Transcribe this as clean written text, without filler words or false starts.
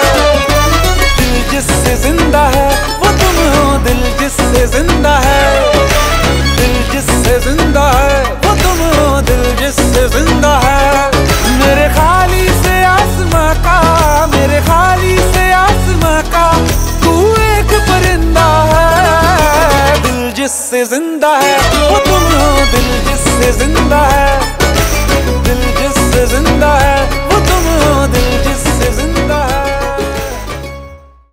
दिल जिससे जिंदा है वो तुम हो, दिल जिससे जिंदा है, दिल जिससे जिंदा है वो तुम हो, दिल जिससे जिंदा है। मेरे खाली से आसमां का, मेरे खाली से आसमां का तू एक परिंदा है। दिल जिससे जिंदा है वो तुम हो, दिल जिससे जिंदा है, दिल जिससे जिंदा है।